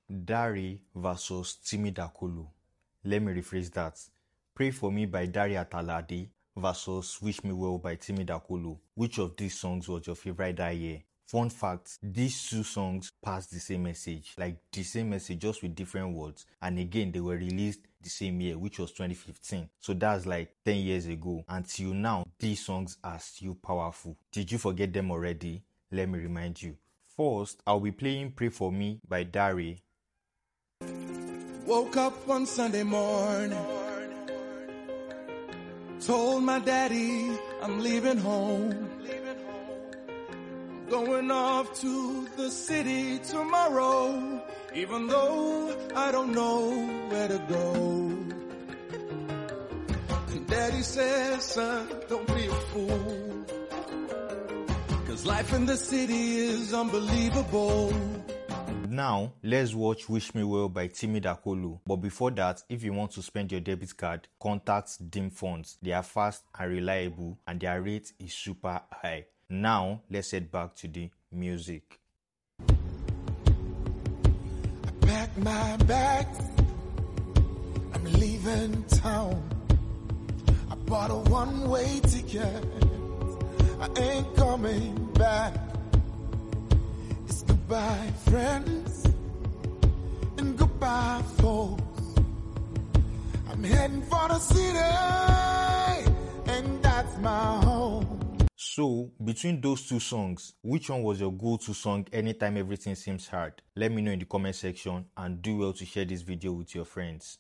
Dari versus Timi Dakolo. Let me rephrase that. Pray for Me by Dari Atalade versus Wish Me Well by Timi Dakolo. Which of these songs was your favorite that year? Fun fact, these two songs pass the same message, like the same message just with different words. And again, they were released the same year, which was 2015. So that's like 10 years ago. Until now, these songs are still powerful. Did you forget them already? Let me remind you. First, I'll be playing Pray For Me by Dari. Woke up one Sunday morning, told my daddy I'm leaving home. Going off to the city tomorrow, even though I don't know where to go. And Daddy says, son, don't be a fool, 'cause life in the city is unbelievable. Now, let's watch Wish Me Well by Timi Dakolo. But before that, if you want to spend your debit card, contact Dim Funds. They are fast and reliable, and their rate is super high. Now, let's head back to the music. I packed my bags, I'm leaving town. I bought a one-way ticket, I ain't coming back. It's goodbye friends, and goodbye folks. I'm heading for the city, and that's my home. So, between those two songs, which one was your go-to song anytime everything seems hard? Let me know in the comment section, and do well to share this video with your friends.